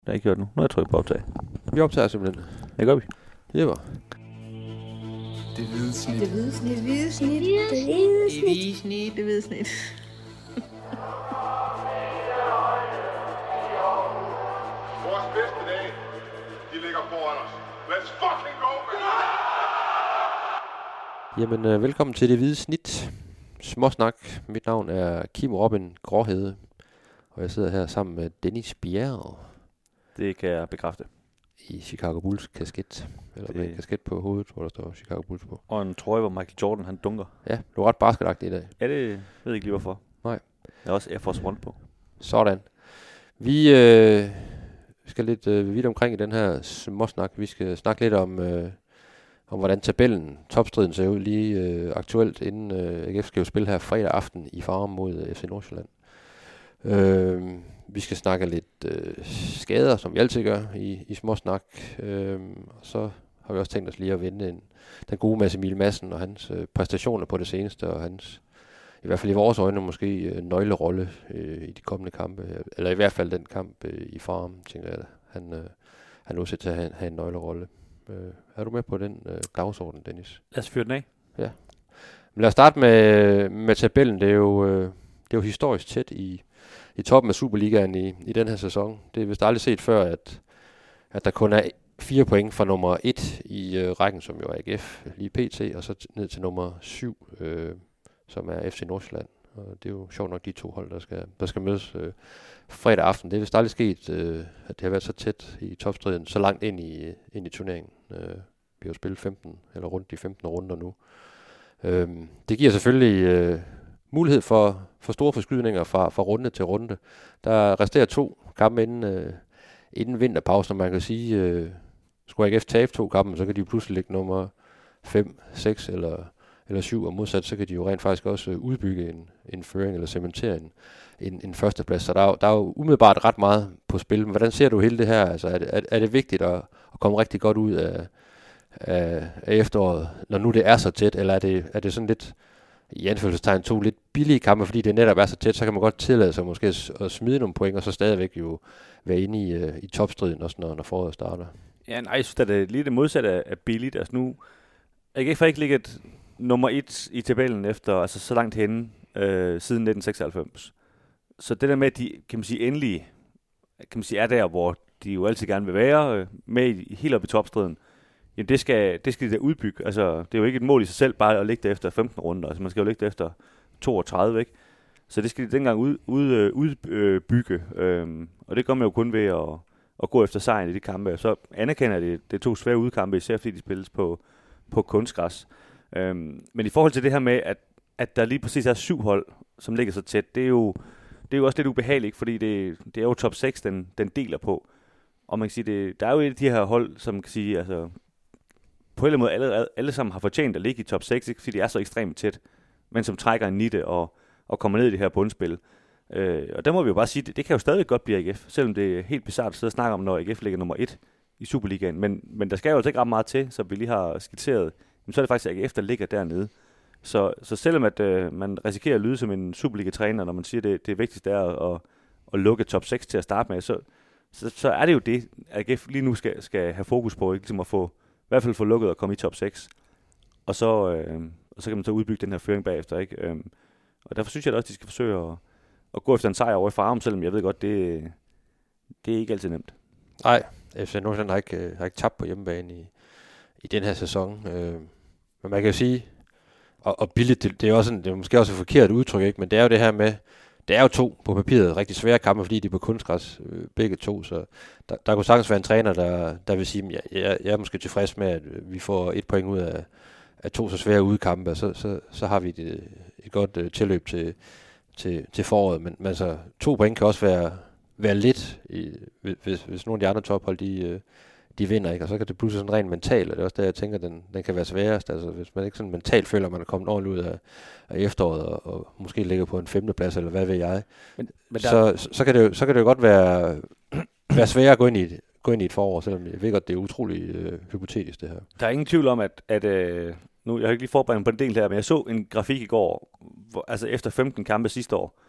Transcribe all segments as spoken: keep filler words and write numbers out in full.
Det har jeg ikke gjort nu. Nu har jeg trykket på optag. Vi optager simpelthen. Det gør vi. Det var. Det hvide snit. Det hvide snit. Det hvide snit. Det hvide Det snit. hvide snit. Det hvide snit. Vores bedste dage, de ligger foran os. Let's fucking go, man! Jamen, øh, velkommen til Det Hvide Snit. Småsnak. Mit navn er Kim Robin Gråhede. Og jeg sidder her sammen med Dennis Bjerre Det kan jeg bekræfte. i Chicago Bulls kasket. Eller Det- med en kasket på hovedet, hvor der står Chicago Bulls på. Og en trøje, hvor Michael Jordan han dunker. Ja, du er ret basketagtig i dag. Ja, det ved jeg ikke lige hvorfor. Nej. Jeg har også Air Force One på. Sådan. Vi øh, skal lidt øh, vidt omkring i den her småsnak. Vi skal snakke lidt om, øh, om hvordan tabellen, topstriden ser ud lige øh, aktuelt, inden øh, A G F skal jo spille her fredag aften i Farum mod øh, F C Nordsjælland. Øh, vi skal snakke lidt øh, skader, som vi altid gør i, i småsnak. Øh, og så har vi også tænkt os lige at vende en, den gode Mads Emil Madsen og hans øh, præstationer på det seneste, og hans, i hvert fald i vores øjne, måske øh, nøglerolle øh, i de kommende kampe. Eller i hvert fald den kamp øh, i Farum, tænker jeg, han, øh, han er udsat til at have, have en nøglerolle. Øh, er du med på den øh, dagsorden, Dennis? Lad os fyre den af. Men lad os starte med, med tabellen. Det er jo, øh, det er jo historisk tæt i, i toppen af Superligaen i, i den her sæson. Det er vist aldrig set før, at, at der kun er fire point fra nummer et i øh, rækken, som jo er A G F lige P T, og så t- ned til nummer syv, øh, som er F C Nordsjælland. Og det er jo sjovt nok de to hold, der skal, der skal mødes øh, fredag aften. Det er vist aldrig sket, øh, at det har været så tæt i topstriden, så langt ind i, ind i turneringen. Øh, vi har jo spillet femten, eller rundt de femten runder nu. Øh, det giver selvfølgelig øh, mulighed for, for store forskydninger fra, fra runde til runde. Der resterer to kampe inden, øh, inden vinterpausen, og man kan sige, øh, skulle A G F tabe to kampe, så kan de jo pludselig ligge nummer fem, seks eller, eller syv, og modsat, så kan de jo rent faktisk også øh, udbygge en, en føring eller cementere en, en, en førsteplads. Så der er, jo, der er jo umiddelbart ret meget på spil. Men hvordan ser du hele det her? Altså, er, det, er, er det vigtigt at, at komme rigtig godt ud af, af, af efteråret, når nu det er så tæt, eller er det, er det sådan lidt, i anførselstegn, to lidt billige kampe, fordi det netop er så tæt, så kan man godt tillade sig måske at, at smide nogle point, og så stadigvæk jo være inde i, uh, i topstriden, også når, når foråret starter. Ja, nej, jeg synes, at det lige det modsatte er billigt. Altså nu, A G F har ikke ligget nummer et i tabellen efter, altså så langt henne, øh, siden nitten seksoghalvfems. Så det der med, at de, kan man sige, endelig kan man sige, er der, hvor de jo altid gerne vil være, øh, med i, helt op i topstriden, jamen det skal, det skal de da udbygge. Altså, det er jo ikke et mål i sig selv bare at ligge der efter femten runder. Altså, man skal jo ligge der efter toogtredive, ikke? Så det skal de dengang ud, ud, øh, udbygge. Øhm, og det gør man jo kun ved at, at gå efter sejren i de kampe. Så anerkender det, det er to svære udkampe, især fordi de spilles på, på kunstgræs. Øhm, men i forhold til det her med, at, at der lige præcis er syv hold, som ligger så tæt, det er jo, det er jo også lidt ubehageligt, fordi det, det er jo top seks, den, den deler på. Og man kan sige, det, der er jo et af de her hold, som kan sige, altså på en eller anden måde alle, alle sammen har fortjent at ligge i top seks, ikke? Fordi de er så ekstremt tæt, men som trækker en nitte og, og kommer ned i det her bundspil. Øh, og der må vi jo bare sige, det, det kan jo stadig godt blive A G F, selvom det er helt bizarrt at sidde og snakke om, når A G F ligger nummer et i Superligaen. Men, men der skal jo altså ikke ret meget til, som vi lige har skitseret. Men så er det faktisk A G F, der ligger dernede. Så, så selvom at, øh, man risikerer at lyde som en Superliga-træner, når man siger, at det, det vigtigste er at, at lukke top seks til at starte med, så, så, så er det jo det, A G F lige nu skal, skal have fokus på, ikke? Ligesom at få i hvert fald få lukket og komme i top seks. Og så, øh, og så kan man så udbygge den her føring bagefter, ikke? Øhm, og derfor synes jeg da også, at de skal forsøge at, at gå efter en sejr over i Farum, selvom jeg ved godt, det, det er ikke altid nemt. Nej, F C Nordsjælland har ikke, øh, har ikke tabt på hjemmebane i, i den her sæson. Øh, men man kan jo sige, og, og billigt, det, det er også sådan, det er måske også et forkert udtryk, ikke? Men det er jo det her med, det er jo to på papiret rigtig svære kampe, fordi de er på kunstgræs øh, begge to, så der, der kunne sagtens være en træner, der, der vil sige, at jeg, jeg er måske tilfreds med, at vi får et point ud af, af to så svære udkampe, så, så, så har vi et, et godt uh, tilløb til, til, til foråret, men, men altså to point kan også være, være lidt, i, hvis, hvis nogle af de andre tophold, de, de vinder, ikke? Og så kan det pludselig sådan rent mentalt, og det er også der, jeg tænker, den, den kan være sværest, altså hvis man ikke sådan mentalt føler, at man er kommet ordentligt ud af, af efteråret, og, og måske ligger på en femteplads, eller hvad ved jeg, Men, men der, så, så, så, kan det jo, så kan det jo godt være, være sværere at gå ind i, gå ind i et forår, selvom jeg ved godt, det er utroligt øh, hypotetisk, det her. der er ingen tvivl om, at, at øh, nu, jeg har ikke lige forberedt på en del her, men jeg så en grafik i går, hvor, altså efter femten kampe sidste år,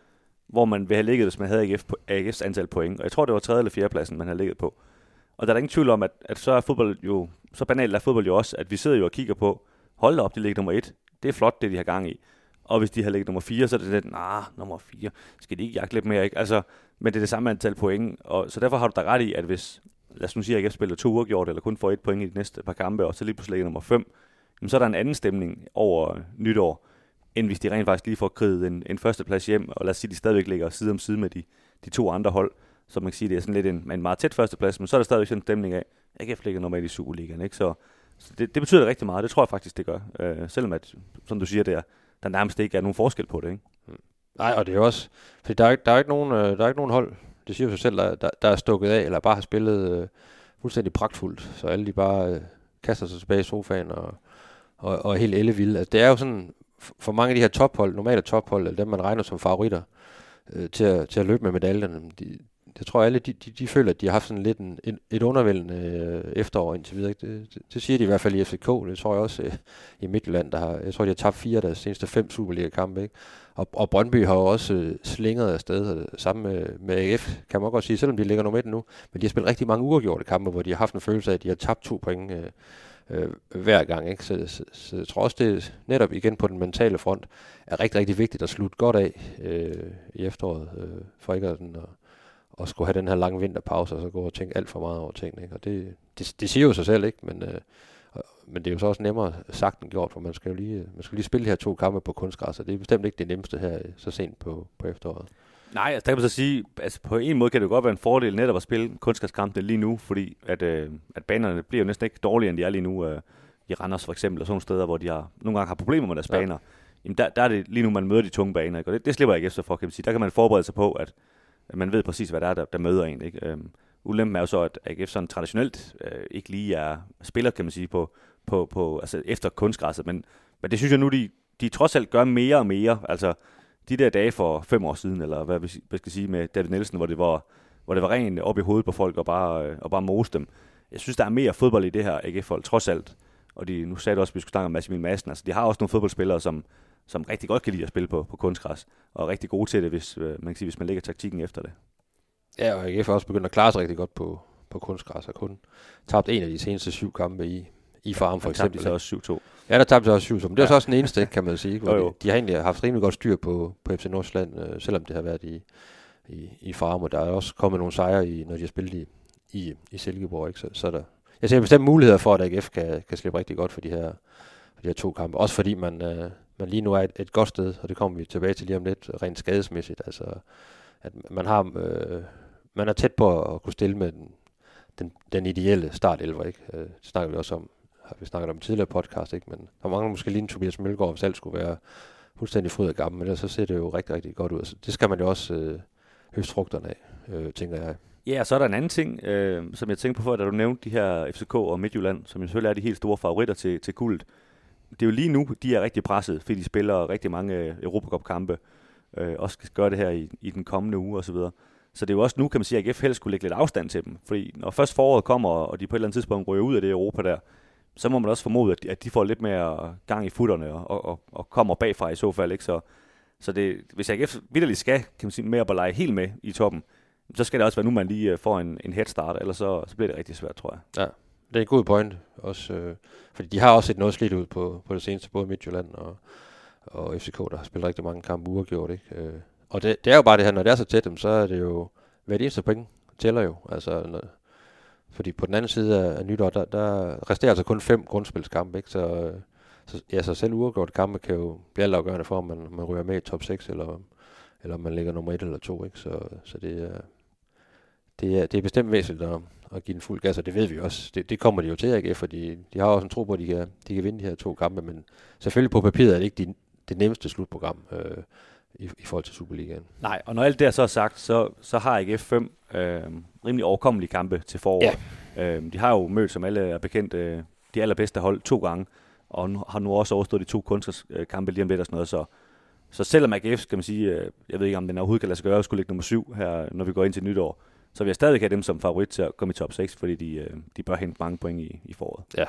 hvor man ville have ligget, hvis man havde A G F, A G F's antal point. Og jeg tror, det var tredje eller fjerde pladsen, man havde ligget på. Og der er ingen tvivl om, at, at så er fodbold jo, så banalt er fodbold jo også, at vi sidder jo og kigger på, hold da op, de ligger nummer et. Det er flot, det de har gang i. Og hvis de har ligget nummer fire, så er det lidt, nah, nummer fire, skal de ikke jagte lidt mere, ikke? Altså, men det er det samme antal point, og så derfor har du da ret i, at hvis, lad os nu sige, at A G F spiller to uafgjort, eller kun får et point i de næste par kampe, og så lige pludselig ligger nummer fem, så er der en anden stemning over nytår, end hvis de rent faktisk lige får kriget en, en førsteplads hjem, og lad os sige, at de stadigvæk ligger side om side med de, de to andre hold, så man kan sige, det er sådan lidt en, en meget tæt førsteplads, men så er der stadigvæk sådan en stemning af, at A G F ligger normalt i Superligaen, ikke? Så, så det, det betyder rigtig meget, det tror jeg faktisk, det gør, øh, selvom at, som du siger, det er, der nærmest ikke er nogen forskel på det, ikke? Nej, og det er jo også, fordi der er, der er ikke nogen, øh, der er ikke nogen hold, det siger jo sig selv, der, der, der er stukket af, eller bare har spillet øh, fuldstændig pragtfuldt, så alle de bare øh, kaster sig tilbage i sofaen og, og, og er helt ellevilde. Altså, det er jo sådan, for mange af de her tophold, normale tophold, eller dem man regner som favoritter øh, til, at, til at løbe med medaljerne, de, jeg tror alle, de, de, de føler, at de har haft sådan lidt en, et, et undervældende øh, efterår indtil videre. Det, det, det siger de i hvert fald i F C K, det tror jeg også øh, i Midtjylland, der har, jeg tror de har tabt fire af deres seneste fem Superliga-kampe, ikke? Og, og Brøndby har jo også øh, slingret afsted sammen med, med A G F, kan man godt sige, selvom de ligger nummer et nu, men de har spillet rigtig mange uafgjorte kampe, hvor de har haft en følelse af, at de har tabt to point øh, øh, hver gang, ikke? Så, så, så jeg tror også, det er netop igen på den mentale front, er rigtig, rigtig vigtigt at slutte godt af øh, i efteråret, øh, for ikke at sådan, og, og skulle have den her lange vinterpause, og så gå og tænke alt for meget over tingene, ikke? Og det, det, det siger jo sig selv, ikke? Men, øh, men det er jo så også nemmere sagt end gjort, for man skal jo lige, man skal lige spille de her to kampe på kunstgræs, og det er bestemt ikke det nemmeste her så sent på, på efteråret. Nej, altså, der kan man så sige, altså på en måde kan det godt være en fordel netop at spille kunstgræskampene lige nu, fordi at, øh, at banerne bliver jo næsten ikke dårligere, end de er lige nu øh, i Randers for eksempel, og sådan nogle steder, hvor de har, nogle gange har problemer med deres ja. baner. Jamen der, der er det lige nu, man møder de tunge baner, ikke? Og det, det slipper jeg ikke efter for, kan man sige. Der kan man forberede sig på, at, at man ved præcis, hvad der er, der, der møder en, ikke? Øhm, ulempen er jo så, at A G F sådan traditionelt øh, ikke lige er spiller, kan man sige, på, på, på altså efter kunstgræsset, men, men det synes jeg nu, de, de trods alt gør mere og mere, altså de der dage for fem år siden, eller hvad vi skal sige med David Nielsen, hvor det var, hvor det var rent op i hovedet på folk og bare, øh, og bare mose dem. Jeg synes, der er mere fodbold i det her A G F-hold, trods alt. Og de, nu sagde du også, at vi skulle snakke om Massimil Madsen. Altså, de har også nogle fodboldspillere, som, som rigtig godt kan lide at spille på, på kunstgræs, og er rigtig gode til det, hvis øh, man kan sige, hvis man lægger taktikken efter det. Ja, og A G F har også begyndt at klare sig rigtig godt på, på kunstgræs, og kun tabt en af de seneste syv kampe i, i Farum for eksempel. Der tabte også syv to. Ja, der tabte også syv to, men det er ja. så også den eneste, ikke, kan man sige. jo, jo. De, de har egentlig haft rimelig godt styr på, på F C Nordsjælland, øh, selvom det har været i, i, i Farum, og der er også kommet nogle sejre, i, når de har spillet i, i, i Silkeborg. Ikke? Så, så der, jeg ser bestemt muligheder for, at A G F kan, kan slippe rigtig godt for de her, for de her to kampe. Også fordi man, øh, man lige nu er et, et godt sted, og det kommer vi tilbage til lige om lidt, rent skadesmæssigt. Altså, at man har... Øh, man er tæt på at kunne stille med den, den, den ideelle startelver, ikke? Det snakker vi også om, har vi snakket om tidligere podcast, ikke? Men der mangler måske lige en Tobias Mølgaard, hvis alt skulle være fuldstændig fryd og gammel, men ellers så ser det jo rigtig, rigtig godt ud. Altså, det skal man jo også øh, høste frugterne af, øh, tænker jeg. Ja, og så er der en anden ting, øh, som jeg tænkte på før, da du nævnte de her F C K og Midtjylland, som jo selvfølgelig er de helt store favoritter til, til guldet. Det er jo lige nu, de er rigtig presset, fordi de spiller rigtig mange Europacup-kampe, øh, også skal gøre det her i, i den kommende uge osv. Så det er jo også nu, kan man sige, at A G F helst skulle lægge lidt afstand til dem. Fordi når først foråret kommer, og de på et eller andet tidspunkt ryger ud af det Europa der, så må man også formode, at de, at de får lidt mere gang i futterne og, og, og kommer bagfra i så fald. Ikke? Så, så det, hvis A G F vitterligt skal, kan man sige, med at lege helt med i toppen, så skal det også være nu, man lige får en, en head start, ellers så, så bliver det rigtig svært, tror jeg. Ja, det er en god point også, øh, fordi de har også set noget slidt ud på, på det seneste, både Midtjylland og, og F C K, der har spillet rigtig mange kampe uafgjort, ikke? Øh, og det, det er jo bare det her, når det er så tæt dem, så er det jo, hver eneste point tæller jo, altså, når, fordi på den anden side af, af nytår, der, der resterer altså kun fem grundspilskampe, ikke? Så, så, ja, så selv uafgjort kampe kan jo blive altafgørende for, om man, man ryger med i top seks, eller, eller om man ligger nummer et eller to, ikke? Så, så det er, det er, det er bestemt væsentligt at, at give den fuld gas, og det ved vi også. Det, det kommer de jo til, A G F, fordi de har også en tro på, at de kan, de kan vinde de her to kampe, men selvfølgelig på papiret er det ikke de, det nemmeste slutprogram, øh, I, i forhold til Superligaen. Nej, og når alt det er så sagt, så, så har A G F fem øh, rimelig overkommelige kampe til foråret. Ja. Øh, de har jo mødt, som alle er bekendt, øh, de allerbedste hold to gange, og nu, har nu også overstået de to kunstkampe lige om lidt og sådan noget. Så, så selvom A G F, skal man sige, øh, jeg ved ikke, om den overhovedet kan lade sig gøre, at skulle ligge nummer syv her, når vi går ind til nytår, så vil jeg stadig have dem som favorit til at komme i top seks, fordi de, øh, de bør hente mange point i, i foråret. Ja.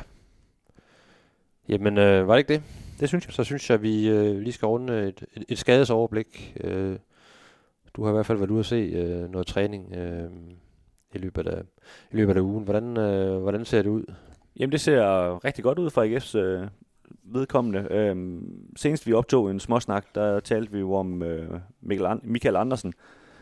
Jamen, øh, var det ikke det? Det synes jeg. Så synes jeg, at vi øh, lige skal runde et, et, et skadesoverblik. Øh, du har i hvert fald været ude at se øh, noget træning øh, i, løbet af, i løbet af ugen. Hvordan, øh, hvordan ser det ud? Jamen, det ser rigtig godt ud fra A G F's øh, vedkommende. Øhm, senest vi optog en småsnak, der talte vi jo om øh, Michael, An- Michael Andersen,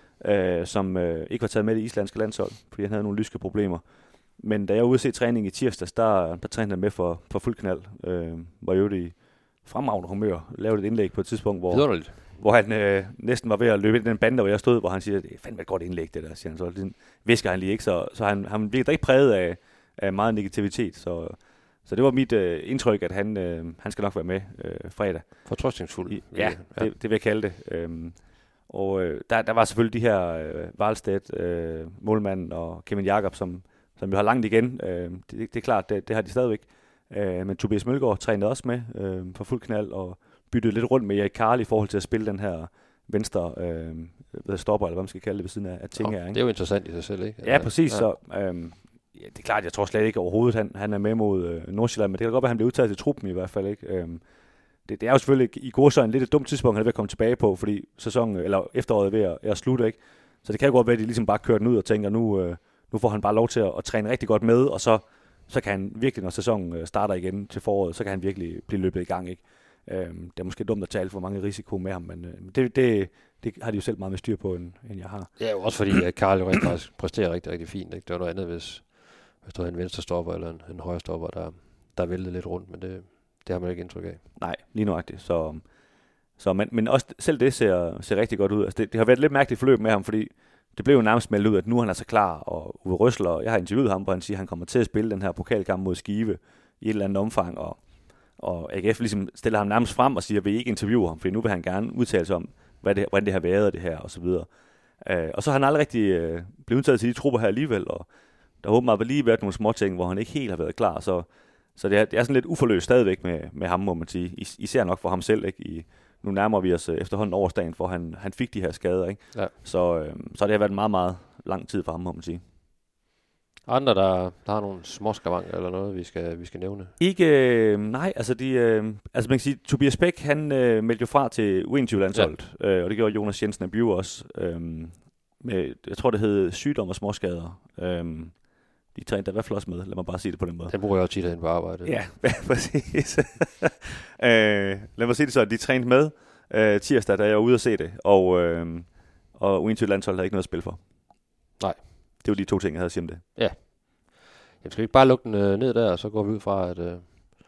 øh, som øh, ikke var taget med i det islandske landshold, fordi han havde nogle lyske problemer. Men da jeg var ude at se træning i tirsdags, der, der trænede han med for, for fuld knald. Øh, var jo i fremragende humør. Lavede et indlæg på et tidspunkt, hvor, hvor han øh, næsten var ved at løbe ind i den bande, hvor jeg stod, hvor han siger, det er fandme et godt indlæg, det der, siger han. Så det visker han lige ikke, så, så han, han bliver ikke præget af, af meget negativitet. Så, så det var mit øh, indtryk, at han, øh, han skal nok være med øh, fredag. Fortrøstningsfuld. I, ja, ja. Det, det vil jeg kalde det. Øhm, og øh, der, der var selvfølgelig de her øh, Wallstedt, øh, målmanden og Kevin Jakob, som som jo har langt igen. Øh, det, det er klart, det, det har de stadigvæk. Øh, men Tobias Mølgaard trænede også med øh, for fuld knald og byttede lidt rundt med Erik Karl i forhold til at spille den her venstre øh, stopper, eller hvad man skal kalde det, ved siden af, af ting her. Det er jo interessant i sig selv, ikke? Ja, præcis. Ja. Så, øh, ja, det er klart, jeg tror slet ikke overhovedet, han, han er med mod øh, Nordsjælland, men det kan godt være, at han bliver udtaget til truppen i hvert fald. Ikke? Øh, det, det er jo selvfølgelig i gårsøjne lidt et dumt tidspunkt, han er ved at komme tilbage på, fordi sæsonen, eller efteråret er ved at, er at slutte. Ikke? Så det kan jo godt være, at de ligesom bare kører den ud og tænker, nu... Øh, Nu får han bare lov til at, at træne rigtig godt med, og så, så kan han virkelig, når sæsonen starter igen til foråret, så kan han virkelig blive løbet i gang. Ikke? Øhm, det er måske dumt at tale for mange risiko med ham, men øh, det, det, det har de jo selv meget med styr på, end, end jeg har. Ja, også fordi at Karl jo rigtig faktisk præsterer rigtig, rigtig fint. Ikke? Det var noget andet, hvis, hvis du havde en venstre stopper eller en, en højre stopper, der, der væltede lidt rundt, men det, det har man ikke indtryk af. Nej, lige nøjagtigt. Så, så, men, men også selv det ser, ser rigtig godt ud. Altså det, det har været et lidt mærkeligt forløb med ham, fordi det blev jo nærmest meldt ud, at nu er han altså klar, og Uwe Røsler, jeg har interviewet ham, hvor han siger, at han kommer til at spille den her pokalkamp mod Skive i et eller andet omfang, og, og A G F ligesom stiller ham nærmest frem og siger, at vi ikke interviewer ham, for nu vil han gerne udtale sig om, hvad det, hvordan det har været, det her, og så videre. Øh, og så har han aldrig rigtig øh, blevet udtaget til de trupper her alligevel, og der har åbenbart lige været nogle små ting, hvor han ikke helt har været klar, så, så det, er, det er sådan lidt uforløst stadigvæk med, med ham, må man sige. Is, især nok for ham selv, ikke? I, nu nærmer vi os efterhånden årsdagen, for han, han fik de her skader, ikke? Ja. Så, øh, så det har været en meget, meget lang tid for ham, må man sige. Andre, der, der har nogle småskavanker eller noget, vi skal, vi skal nævne? Ikke, øh, nej, altså de, øh, altså man kan sige, Tobias Bæk, han øh, meldte jo fra til U enogtyve-landsholdet, ja. øh, og det gjorde Jonas Jensen af Bjue også, øh, med, jeg tror det hed sygdom og småskader. Øh, de trænede der i hvert fald også med, lad mig bare sige det på den måde. Den bruger jeg også tit herinde på arbejde. Ja, præcis. øh, lad mig sige det så, de trænede med øh, tirsdag, da jeg var ude at se det, og, øh, og U enogtyve-landsholdet havde ikke noget at spille for. Nej. Det var de to ting, jeg havde at sige om det. Ja. Jeg skal ikke bare lukke den øh, ned der, og så går vi ud fra, at, øh,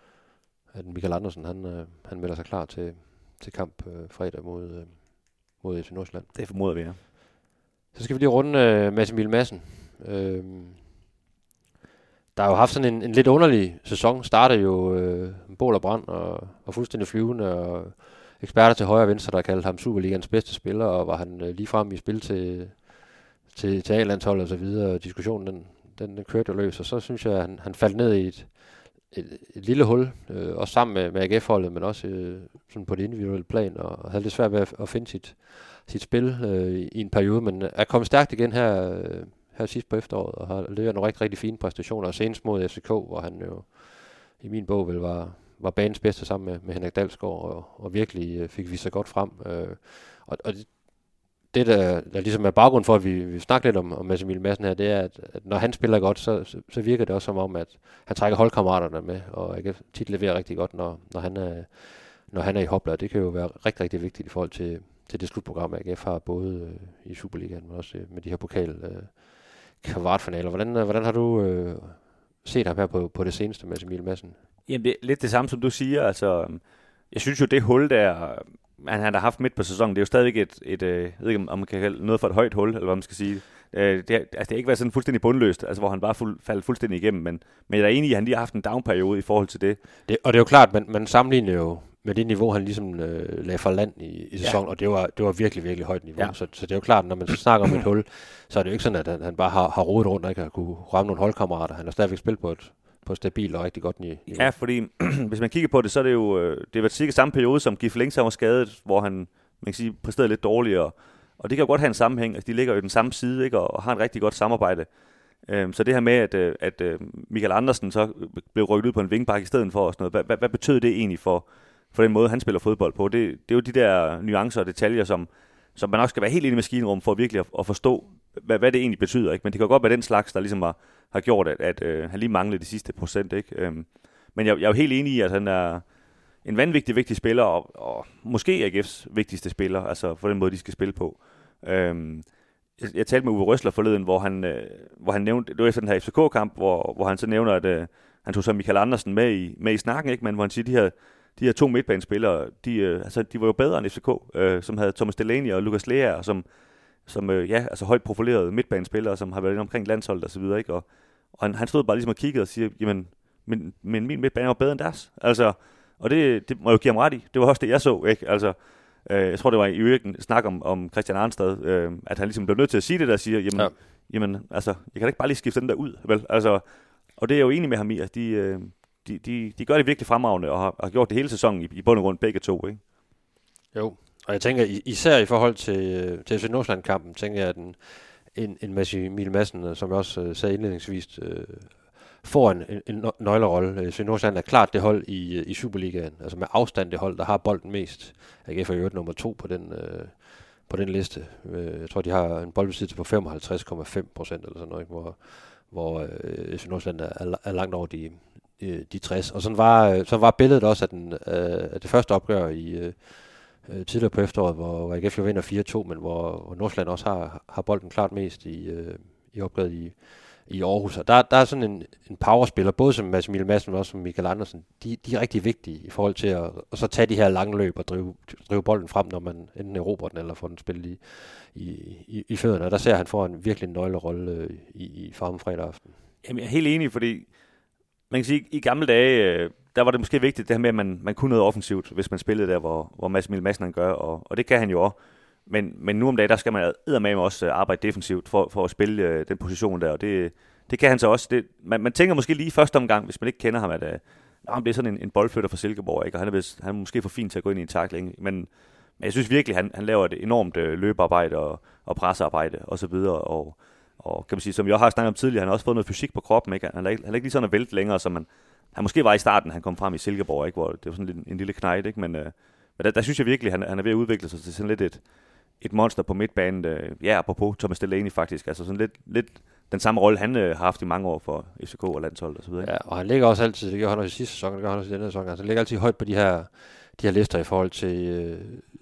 at Michael Andersen, han, øh, han melder sig klar til, til kamp øh, fredag mod, øh, mod F C Nordsjælland. Det formoder vi, ja. Så skal vi lige runde øh, Mads Emil Madsen. Øh, der har jo haft sådan en, en lidt underlig sæson. Startede jo øh, bål og brand og var fuldstændig flyvende, og eksperter til højre og venstre, der kaldte ham Superligans bedste spiller, og var han øh, lige frem i spil til, til, til A-landshold og så videre. Diskussionen, den, den, den kørte jo løs, og så synes jeg, at han, han faldt ned i et, et, et lille hul, øh, også sammen med, med A G F-holdet, men også øh, sådan på det individuelle plan, og havde lidt svært ved at, at finde sit, sit spil øh, i, i en periode, men er kommet stærkt igen her, øh, her sidst på efteråret, og har leveret nogle rigtig, rigtig fine præstationer, og senest mod F C K, hvor han jo i min bog vel var, var banens bedste sammen med, med Henrik Dalsgaard, og, og virkelig øh, fik vist sig godt frem. Øh, og, og det, det der, der ligesom er baggrund for, at vi, vi snakker lidt om, om Mads Emil Madsen her, det er, at, at når han spiller godt, så, så, så virker det også som om, at han trækker holdkammeraterne med, og A G F tit leverer rigtig godt, når, når, han er, når han er i hopla. Det kan jo være rigtig, rigtig vigtigt i forhold til, til det slutprogram, A G F har, både øh, i Superligaen, men også øh, med de her pokal øh, kvartfinaler. Hvordan, øh, hvordan har du øh, set ham her på, på det seneste, Mads Emil Madsen? Jamen, det er lidt det samme, som du siger. Altså, jeg synes jo, det hul der, han har haft midt på sæsonen, det er jo stadigvæk et, et, et jeg ved ikke, om man kan kalde noget for et højt hul, eller hvad man skal sige. Det, det, altså, det har ikke været sådan fuldstændig bundløst, altså, hvor han bare fuld, faldt fuldstændig igennem, men, men jeg er enig i, at han lige har haft en down-periode i forhold til det. det og det er jo klart, man, man sammenligner jo med det niveau, han ligesom øh, lagde for land i, i sæsonen, ja. Og det var, det var virkelig, virkelig højt niveau. Ja. Så, så det er jo klart, når man så snakker om et hul, så er det jo ikke sådan, at han, han bare har, har rodet rundt og ikke har kunne ramme nogle holdkammerater. Han har stadigvæk spillet på et, på et stabilt og rigtig godt niveau. Ja, fordi hvis man kigger på det, så er det jo det har været cirka samme periode, som Gif Links var skadet, hvor han, man kan sige, præsterede lidt dårligere. Og det kan jo godt have en sammenhæng, altså de ligger jo i den samme side, ikke, og, og har et rigtig godt samarbejde. Øhm, så det her med, at, at, at Michael Andersen så blev rykket ud på en vingbak i stedet for, og sådan noget, hvad, hvad, hvad betød det egentlig for, for den måde, han spiller fodbold på? Det, det er jo de der nuancer og detaljer, som, som man også skal være helt inde i maskinrum for virkelig at, at forstå, hvad, hvad det egentlig betyder. Ikke? Men det kan godt være den slags, der ligesom har, har gjort, at, at øh, han lige manglede de sidste procent. Ikke? Øhm, men jeg, jeg er jo helt enig i, at han er en vanvittig vigtig spiller, og, og måske A G F's vigtigste spiller, altså for den måde, de skal spille på. Øhm, jeg, jeg talte med Uwe Røsler forleden, hvor han, øh, hvor han nævnte, det var efter den her F C K-kamp, hvor, hvor han så nævner, at øh, han tog så Michael Andersen med i, med i snakken, ikke? Men hvor han siger, de her, de her to midtbanespillere, de, øh, altså, de var jo bedre end F C K, øh, som havde Thomas Delaney og Lukas Lea, som, som øh, ja, altså højt profilerede midtbanespillere, som har været inde omkring landsholdet og så videre, ikke? Og, og han, han stod bare ligesom og kiggede og siger, jamen, men, men min midtbane var bedre end deres. Altså, og det, det må jeg jo give ham ret i. Det var også det, jeg så, ikke? Altså, øh, jeg tror, det var i øvrigt en snak om, om Christian Arnstad, øh, at han ligesom blev nødt til at sige det der, og siger, jamen, ja. jamen, altså, jeg kan da ikke bare lige skifte den der ud, vel? Altså, og det er jeg jo enig med ham i, at de, øh, de, de, de gør det virkelig fremragende, og har, har gjort det hele sæsonen i, i bund og grund begge to, ikke? Jo, og jeg tænker, især i forhold til, til F C Nordsjælland-kampen, tænker jeg, at en, en, en Mads Emil Madsen, som jeg også uh, sagde indledningsvis, uh, får en, en, en nøglerolle. F C Nordsjælland er klart det hold i, i Superligaen, altså med afstand det hold, der har bolden mest. A G F er jo nummer to på den, uh, på den liste. Uh, jeg tror, de har en boldbesiddelse på femoghalvtreds komma fem procent eller sådan noget, hvor, hvor uh, F C Nordsjælland er, er langt over de, de tres. Og sådan var, sådan var billedet også af, den, uh, af det første opgør i uh, tidligere på efteråret, hvor, hvor A G F jo vinder fire to, men hvor, hvor Nordsjælland også har, har bolden klart mest i, uh, i opgøret i i Aarhus. Og der, der er sådan en, en powerspiller, både som Mads Emil Madsen og også som Michael Andersen. De, de er rigtig vigtige i forhold til at og så tage de her lange løb og drive, drive bolden frem, når man enten erobrer den eller får den spillet i, i, i, i fødderne. Og der ser han får en virkelig nøglerolle i, i Farmen fredag aften. Jamen, jeg er helt enig, fordi man kan sige, at i gamle dage, der var det måske vigtigt det her med, at man, man kunne noget offensivt, hvis man spillede der, hvor, hvor Mads Emil Madsen han gør, og, og det kan han jo også. Men, men nu om dagen, der skal man eddermame også arbejde defensivt for, for at spille øh, den position der, og det, det kan han så også. Det, man, man tænker måske lige første omgang, hvis man ikke kender ham, at øh, det er sådan en, en boldflytter fra Silkeborg, ikke? Og han er, vist, han er måske for fin til at gå ind i en tackling, men, men jeg synes virkelig, han, han laver et enormt øh, løbearbejde og, og pressearbejde og så videre, og, og kan man sige, som jeg har snakket om tidligere, han har også fået noget fysik på kroppen, ikke? Han er ikke, han er ikke lige sådan at vælte længere, som han, han måske var i starten, han kom frem i Silkeborg, ikke? Hvor det var sådan en, en lille knejt, ikke? Men, øh, men der, der synes jeg virkelig, han, han er ved at udvikle sig til sådan lidt et et monster på midtbanen, øh, ja, apropos Thomas Delaney faktisk, altså sådan lidt, lidt den samme rolle, han øh, har haft i mange år for F C K og landsholdet og så videre. Ja, og han ligger også altid, det gør han også i sidste sæson, det gør han også i denne sæson, altså han ligger altid højt på de her, de her lister i forhold til, øh,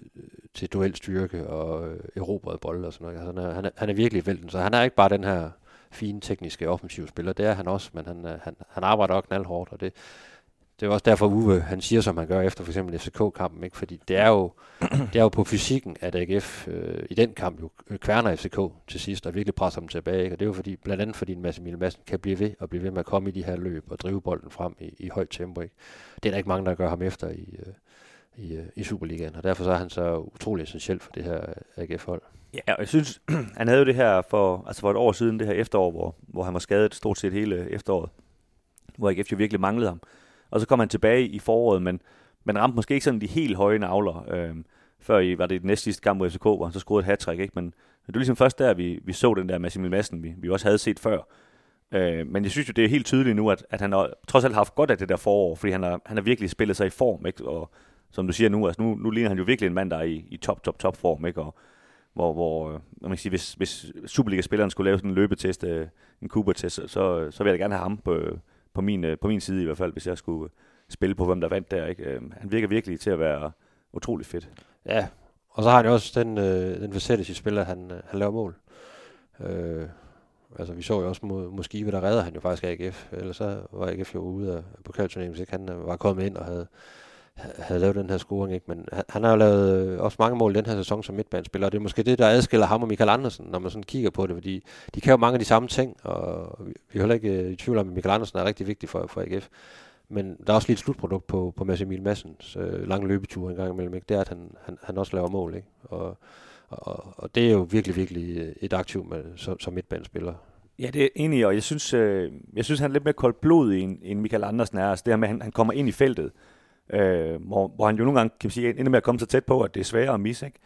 til duelstyrke og øh, erobrede bolde og sådan noget. Altså, han, er, han, er, han er virkelig vælten, så han er ikke bare den her fine tekniske offensive spiller, det er han også, men han, han, han arbejder også knaldhårdt, og det Det er også derfor Uwe, han siger, som han gør efter for eksempel F C K-kampen, ikke? Fordi det er jo, det er jo på fysikken, at A G F øh, i den kamp jo kværner F C K til sidst, og virkelig presser dem tilbage, ikke? Og det er jo fordi, blandt andet fordi Mads Emil Madsen kan blive ved, og blive ved med at komme i de her løb, og drive bolden frem i, i højt tempo, ikke? Det er der ikke mange, der gør ham efter i, øh, i, øh, i Superligaen, og derfor så er han så utrolig essentiel for det her A G F-hold. Ja, og jeg synes, han havde jo det her for, altså for et år siden, det her efterår, hvor, hvor han var skadet stort set hele efteråret, hvor A G F jo virkelig manglede ham. Og så kom han tilbage i foråret, men man ramte måske ikke sådan de helt høje navler, øh, før i, var det den næste sidste kamp mod F C K, hvor han så scorede et hat-trick, ikke? Men det var ligesom først der, vi, vi så den der Mads Emil Madsen, vi, vi også havde set før. Øh, men jeg synes jo, det er helt tydeligt nu, at, at han har trods alt haft godt af det der forår, fordi han har, han har virkelig spillet sig i form, ikke? Og som du siger nu, altså nu, nu ligner han jo virkelig en mand, der er i, i top, top, top form, ikke? Og hvor, hvor man kan sige, hvis, hvis Superliga-spilleren skulle lave sådan en løbetest, øh, en Cooper-test, så, så vil jeg da gerne have ham på, på, min, på min side i hvert fald, hvis jeg skulle spille på, hvem der vandt der, ikke? Han virker virkelig til at være utrolig fedt. Ja, og så har han jo også den, øh, den facette i spiller, han, han laver mål. Øh, altså, vi så jo også mod, mod Skive, der redder han jo faktisk A G F. Ellers så var A G F jo ude af pokalturneringen, hvis ikke han var kommet ind og havde, havde lavet den her scoring, ikke? Men han, han har jo lavet øh, også mange mål i den her sæson som midtbanespiller, og det er måske det, der adskiller ham og Michael Andersen, når man sådan kigger på det, fordi de kan jo mange af de samme ting, og vi, vi er heller ikke øh, i tvivl om, at Michael Andersen er rigtig vigtig for, for A G F. Men der er også lige et slutprodukt på, på Mads Emil Madsens øh, lange løbeture en gang imellem, ikke? Det er, at han, han, han også laver mål, ikke? Og, og, og det er jo virkelig, virkelig et aktiv med, som, som midtbanespiller. Ja, det er enig, og jeg synes, øh, jeg synes han er lidt mere koldt blod end, end Michael Andersen er. Altså det her med, at han, han kommer ind i feltet, øh, hvor, hvor han jo nogle gange, kan man sige, ender med at komme så tæt på, at det er sværere at misse, ikke?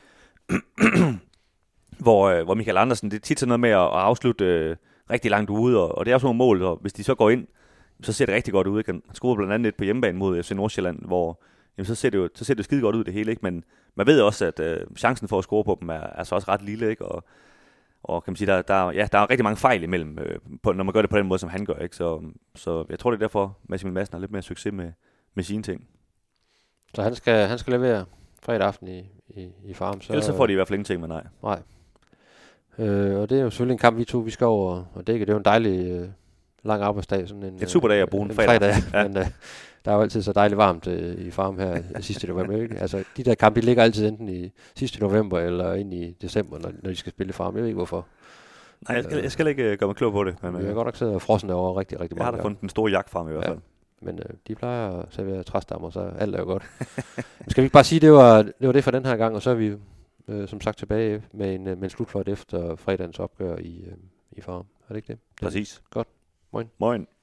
hvor, øh, hvor Michael Andersen, det er tit sådan noget med at, at afslutte øh, rigtig langt ude, og, og det er også nogle mål, og hvis de så går ind, så ser det rigtig godt ud, ikke? Han scorede blandt andet et på hjemmebane mod F C Nordsjælland, hvor jamen så ser det jo så ser det jo skide godt ud det hele, ikke? Men man ved også, at øh, chancen for at score på dem er altså også ret lille, ikke? Og, og kan man sige, der, der, ja, der er rigtig mange fejl imellem, øh, på, når man gør det på den måde, som han gør, ikke? Så, så jeg tror, det er derfor, Mads Emil Madsen har lidt mere succes med, med sine ting. Så han skal, han skal levere fredag aften i, i, i Farum. Så, Ellers så får de i hvert fald ingenting, men nej. Nej. Øh, og det er jo selvfølgelig en kamp, vi to vi skal over og dække. Det er jo en dejlig øh, lang arbejdsdag. Sådan en, Det er et super dag at bruge en, en fredag. fredag Ja. Men øh, der er jo altid så dejligt varmt øh, i Farum her sidste november. Ikke? Altså, de der kampe, de ligger altid enten i sidste november eller ind i december, når, når de skal spille i Farum. Jeg ved ikke hvorfor. Nej, jeg skal, jeg skal ikke uh, gøre mig klog på det. Men, Jeg uh, har godt nok siddet og frossen over rigtig, rigtig jeg har mange da gange. fundet den store jagt frem i hvert fald. Ja. Men øh, de plejer at servere træstammer, så alt er jo godt. Skal vi ikke bare sige, det var det var det for den her gang, og så er vi øh, som sagt tilbage med en, med en slutfløjt efter fredagens opgør i, øh, i Farum. Er det ikke det? Præcis. Godt. Moin. Moin.